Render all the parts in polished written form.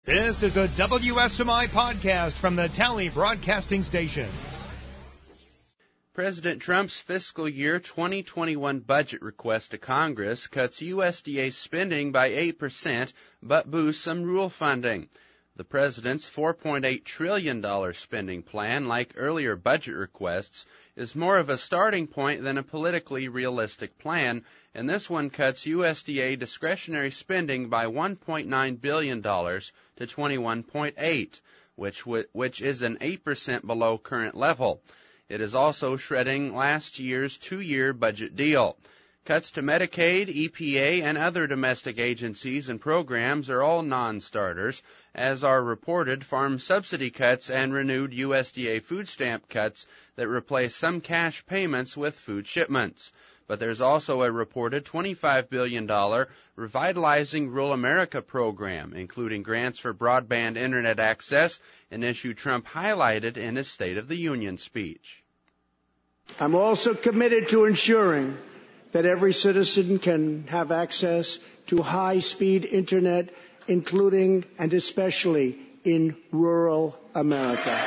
This is a WSMI podcast from the Tally Broadcasting Station. President Trump's fiscal year 2021 budget request to Congress cuts USDA spending by 8%, but boosts some rural funding. The president's $4.8 trillion spending plan, like earlier budget requests, is more of a starting point than a politically realistic plan, and this one cuts USDA discretionary spending by $1.9 billion to $21.8, which is an 8% below current level. It is also shredding last year's two-year budget deal. Cuts to Medicaid, EPA, and other domestic agencies and programs are all non-starters, as are reported farm subsidy cuts and renewed USDA food stamp cuts that replace some cash payments with food shipments. But there's also a reported $25 billion Revitalizing Rural America program, including grants for broadband internet access, an issue Trump highlighted in his State of the Union speech. I'm also committed to ensuring that every citizen can have access to high-speed internet, including and especially in rural America.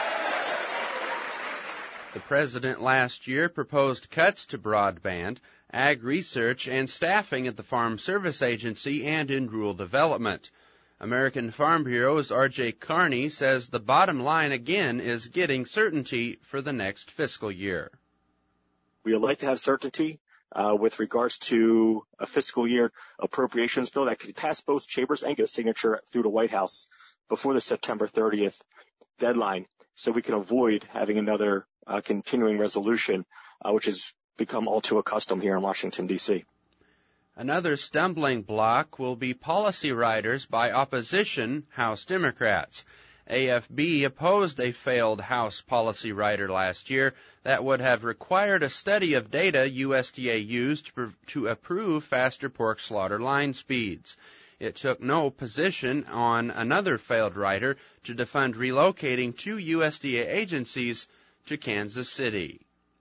The president last year proposed cuts to broadband, ag research, and staffing at the Farm Service Agency and in rural development. American Farm Bureau's R.J. Carney says the bottom line again is getting certainty for the next fiscal year. We would like to have certainty with regards to a fiscal year appropriations bill that could pass both chambers and get a signature through the White House before the September 30th deadline, so we can avoid having another continuing resolution, which has become all too accustomed here in Washington, D.C. Another stumbling block will be policy riders by opposition House Democrats. AFB opposed a failed House policy rider last year that would have required a study of data USDA used to approve faster pork slaughter line speeds. It took no position on another failed rider to defund relocating two USDA agencies to Kansas City.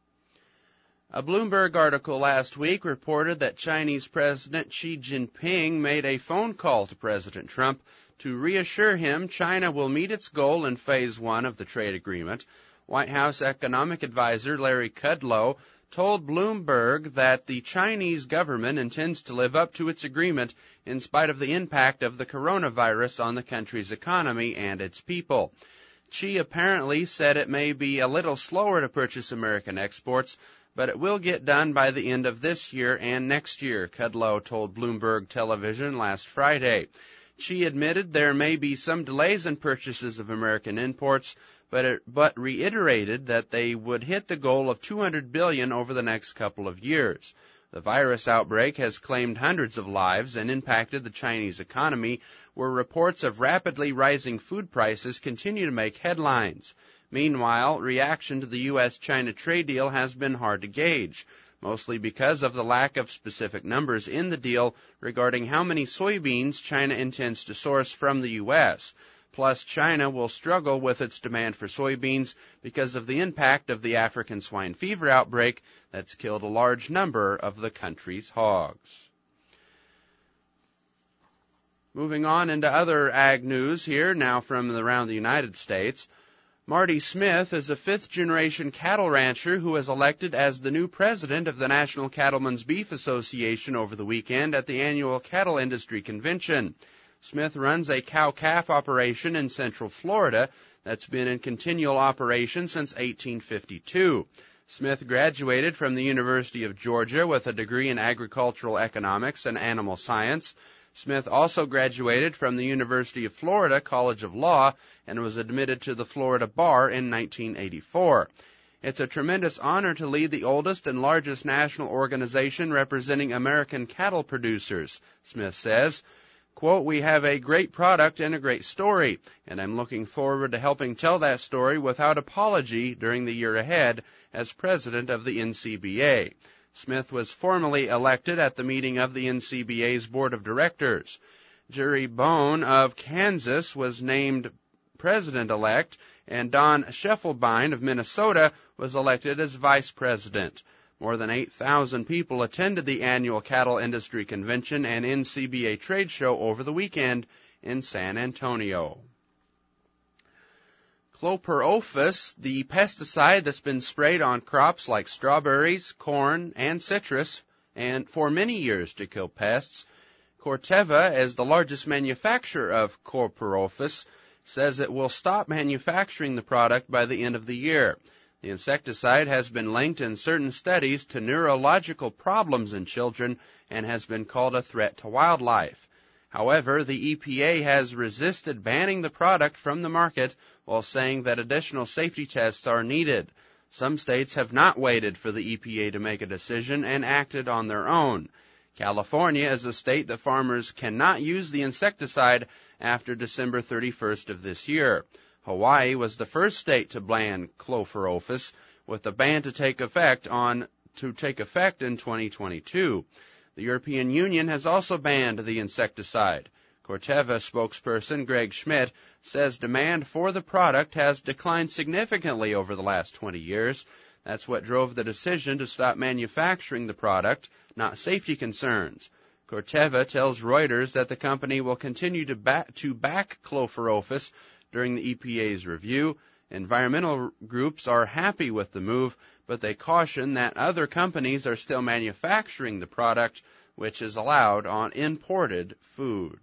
A Bloomberg article last week reported that Chinese President Xi Jinping made a phone call to President Trump to reassure him China will meet its goal in Phase 1 of the trade agreement. White House economic advisor Larry Kudlow told Bloomberg that the Chinese government intends to live up to its agreement in spite of the impact of the coronavirus on the country's economy and its people. Xi apparently said it may be a little slower to purchase American exports, but it will get done by the end of this year and next year, Kudlow told Bloomberg Television last Friday. Xi admitted there may be some delays in purchases of American imports, but reiterated that they would hit the goal of $200 billion over the next couple of years. The virus outbreak has claimed hundreds of lives and impacted the Chinese economy, where reports of rapidly rising food prices continue to make headlines. Meanwhile, reaction to the U.S.-China trade deal has been hard to gauge, mostly because of the lack of specific numbers in the deal regarding how many soybeans China intends to source from the U.S. Plus, China will struggle with its demand for soybeans because of the impact of the African swine fever outbreak that's killed a large number of the country's hogs. Moving on into other ag news here, now from around the United States. Marty Smith is a fifth-generation cattle rancher who was elected as the new president of the National Cattlemen's Beef Association over the weekend at the annual Cattle Industry Convention. Smith runs a cow-calf operation in Central Florida that's been in continual operation since 1852. Smith graduated from the University of Georgia with a degree in agricultural economics and animal science. Smith also graduated from the University of Florida College of Law and was admitted to the Florida Bar in 1984. It's a tremendous honor to lead the oldest and largest national organization representing American cattle producers, Smith says. Quote, "We have a great product and a great story, and I'm looking forward to helping tell that story without apology during the year ahead as president of the NCBA." Smith was formally elected at the meeting of the NCBA's board of directors. Jerry Bone of Kansas was named president-elect, and Don Scheffelbein of Minnesota was elected as vice president. More than 8,000 people attended the annual Cattle Industry Convention and NCBA trade show over the weekend in San Antonio. Chlorpyrifos, the pesticide that's been sprayed on crops like strawberries, corn, and citrus, and for many years to kill pests. Corteva, as the largest manufacturer of chlorpyrifos, says it will stop manufacturing the product by the end of the year. The insecticide has been linked in certain studies to neurological problems in children and has been called a threat to wildlife. However, the EPA has resisted banning the product from the market while saying that additional safety tests are needed. Some states have not waited for the EPA to make a decision and acted on their own. California is a state that farmers cannot use the insecticide after December 31st of this year. Hawaii was the first state to ban chlorpyrifos, with the ban to take effect in 2022. The European Union has also banned the insecticide. Corteva spokesperson Greg Schmidt says demand for the product has declined significantly over the last 20 years. That's what drove the decision to stop manufacturing the product, not safety concerns. Corteva tells Reuters that the company will continue to back chlorpyrifos during the EPA's review. Environmental groups are happy with the move, but they caution that other companies are still manufacturing the product, which is allowed on imported food.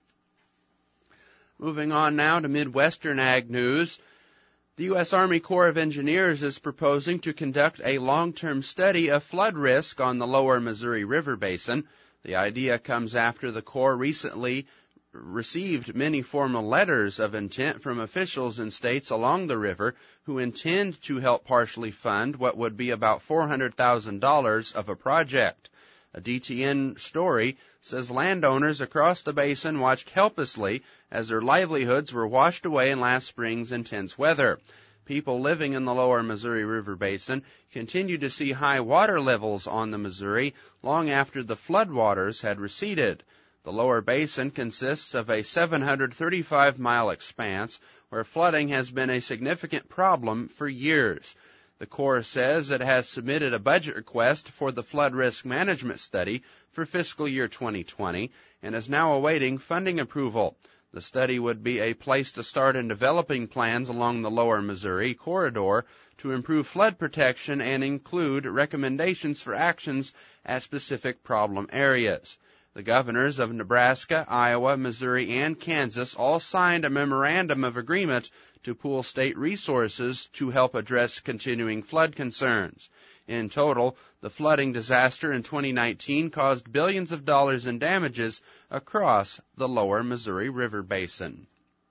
Moving on now to Midwestern Ag News. The U.S. Army Corps of Engineers is proposing to conduct a long-term study of flood risk on the lower Missouri River Basin. The idea comes after the Corps recently received many formal letters of intent from officials in states along the river who intend to help partially fund what would be about $400,000 of a project. A DTN story says landowners across the basin watched helplessly as their livelihoods were washed away in last spring's intense weather. People living in the lower Missouri River Basin continue to see high water levels on the Missouri long after the floodwaters had receded. The lower basin consists of a 735-mile expanse where flooding has been a significant problem for years. The Corps says it has submitted a budget request for the flood risk management study for fiscal year 2020 and is now awaiting funding approval. The study would be a place to start in developing plans along the lower Missouri corridor to improve flood protection and include recommendations for actions at specific problem areas. The governors of Nebraska, Iowa, Missouri, and Kansas all signed a memorandum of agreement to pool state resources to help address continuing flood concerns. In total, the flooding disaster in 2019 caused billions of dollars in damages across the lower Missouri River Basin.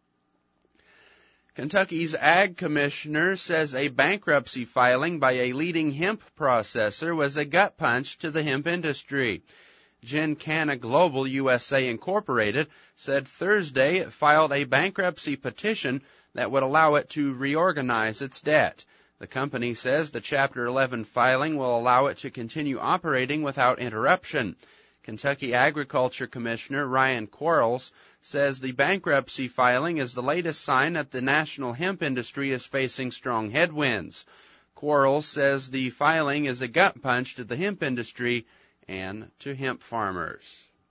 Kentucky's Ag Commissioner says a bankruptcy filing by a leading hemp processor was a gut punch to the hemp industry. Gincana Global USA Incorporated said Thursday it filed a bankruptcy petition that would allow it to reorganize its debt. The company says the Chapter 11 filing will allow it to continue operating without interruption. Kentucky Agriculture Commissioner Ryan Quarles says the bankruptcy filing is the latest sign that the national hemp industry is facing strong headwinds. Quarles says the filing is a gut punch to the hemp industry and to hemp farmers.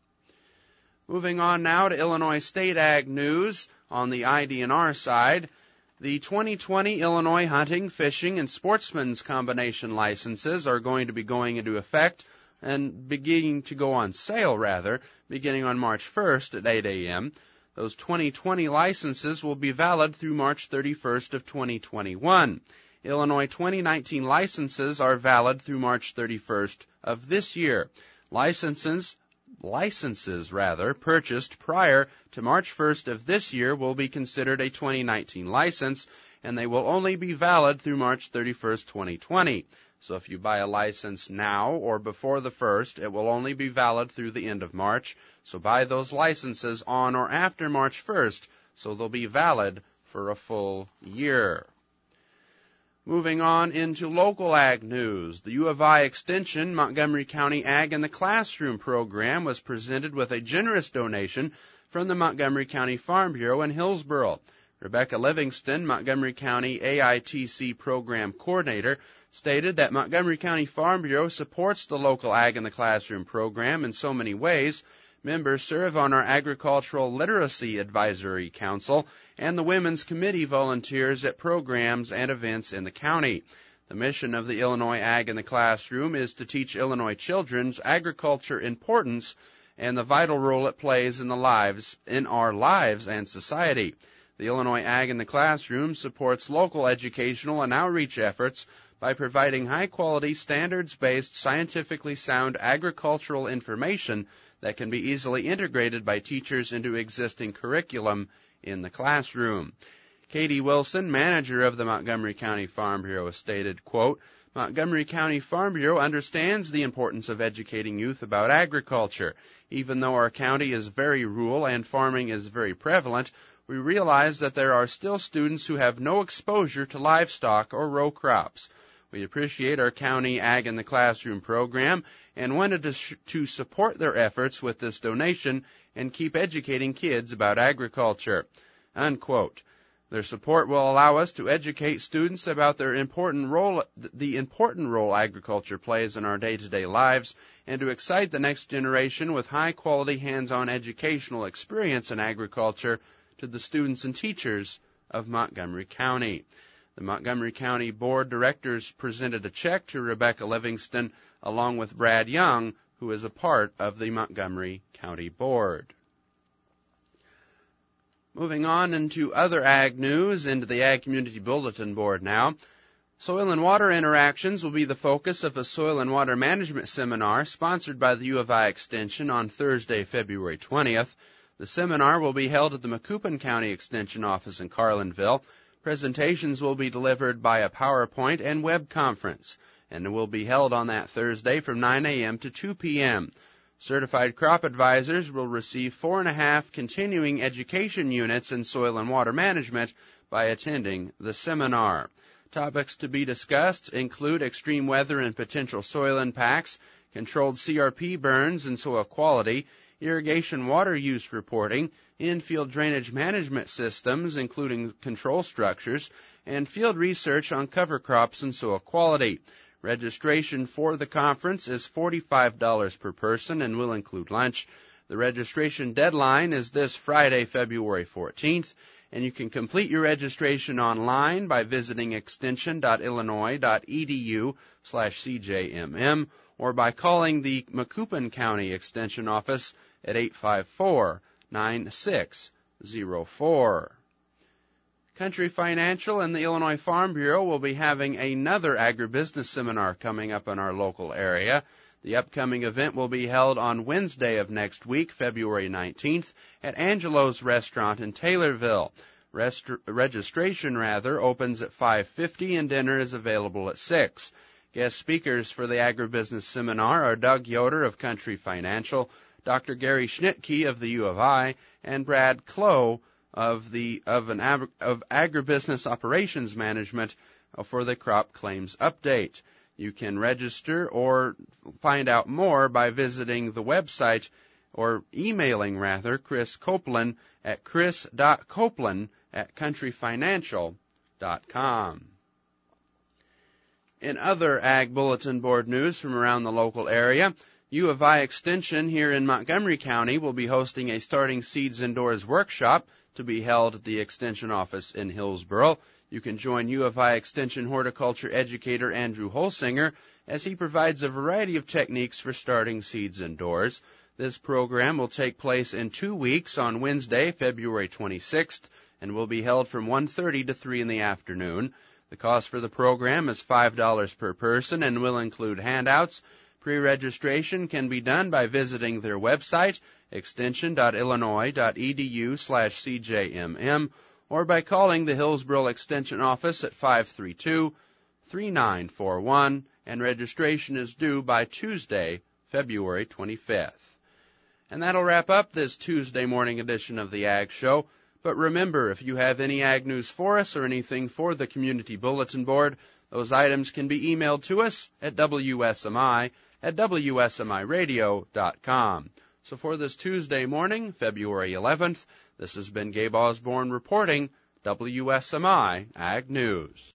Moving on now to Illinois State Ag News. On the IDNR side, the 2020 Illinois Hunting, Fishing, and Sportsman's Combination licenses are going to be going into effect and beginning to go on sale, beginning on March 1st at 8 a.m. Those 2020 licenses will be valid through March 31st of 2021. Illinois 2019 licenses are valid through March 31st of this year. Licenses purchased prior to March 1st of this year will be considered a 2019 license, and they will only be valid through March 31st, 2020. So if you buy a license now or before the 1st, it will only be valid through the end of March. So buy those licenses on or after March 1st, so they'll be valid for a full year. Moving on into local ag news. The U of I Extension Montgomery County Ag in the Classroom program was presented with a generous donation from the Montgomery County Farm Bureau in Hillsboro. Rebecca Livingston, Montgomery County AITC program coordinator, stated that Montgomery County Farm Bureau supports the local Ag in the Classroom program in so many ways, Members serve on our Agricultural Literacy Advisory Council, and the Women's Committee volunteers at programs and events in the county. The mission of the Illinois Ag in the Classroom is to teach Illinois children's agriculture importance and the vital role it plays in our lives and society. The Illinois Ag in the Classroom supports local educational and outreach efforts by providing high-quality, standards-based, scientifically sound agricultural information that can be easily integrated by teachers into existing curriculum in the classroom. Katie Wilson, manager of the Montgomery County Farm Bureau, stated, quote, Montgomery County Farm Bureau understands the importance of educating youth about agriculture. Even though our county is very rural and farming is very prevalent, we realize that there are still students who have no exposure to livestock or row crops. We appreciate our County Ag in the Classroom program and wanted to support their efforts with this donation and keep educating kids about agriculture. Unquote. Their support will allow us to educate students about the important role agriculture plays in our day-to-day lives and to excite the next generation with high-quality hands-on educational experience in agriculture to the students and teachers of Montgomery County. The Montgomery County Board of Directors presented a check to Rebecca Livingston along with Brad Young, who is a part of the Montgomery County Board. Moving on into other ag news, into the Ag Community Bulletin Board now. Soil and water interactions will be the focus of a soil and water management seminar sponsored by the U of I Extension on Thursday, February 20th. The seminar will be held at the Macoupin County Extension office in Carlinville. Presentations will be delivered by a PowerPoint and web conference, and will be held on that Thursday from 9 a.m. to 2 p.m. Certified crop advisors will receive 4.5 continuing education units in soil and water management by attending the seminar. Topics to be discussed include extreme weather and potential soil impacts, controlled CRP burns and soil quality, irrigation water use reporting, in-field drainage management systems, including control structures, and field research on cover crops and soil quality. Registration for the conference is $45 per person and will include lunch. The registration deadline is this Friday, February 14th, and you can complete your registration online by visiting extension.illinois.edu/CJMM or by calling the Macoupin County Extension office at 854-9604. Country Financial and the Illinois Farm Bureau will be having another agribusiness seminar coming up in our local area. The upcoming event will be held on Wednesday of next week, February 19th, at Angelo's Restaurant in Taylorville. Registration opens at 5:50 and dinner is available at 6. Guest speakers for the agribusiness seminar are Doug Yoder of Country Financial, Dr. Gary Schnitke of the U of I, and Brad Clough of Agribusiness Operations Management for the Crop Claims Update. You can register or find out more by visiting the website or emailing Chris Copeland at chris.copeland@countryfinancial.com. In other Ag Bulletin Board news from around the local area, U of I Extension here in Montgomery County will be hosting a Starting Seeds Indoors workshop to be held at the Extension office in Hillsboro. You can join U of I Extension horticulture educator Andrew Holsinger as he provides a variety of techniques for starting seeds indoors. This program will take place in 2 weeks on Wednesday, February 26th, and will be held from 1:30 to 3 in the afternoon. The cost for the program is $5 per person and will include handouts. Pre-registration can be done by visiting their website, extension.illinois.edu/CJMM, or by calling the Hillsboro Extension office at 532-3941, and registration is due by Tuesday, February 25th. And that'll wrap up this Tuesday morning edition of the Ag Show. But remember, if you have any ag news for us or anything for the Community Bulletin Board, those items can be emailed to us at WSMI@WSMIradio.com. So for this Tuesday morning, February 11th, this has been Gabe Osborne reporting WSMI Ag News.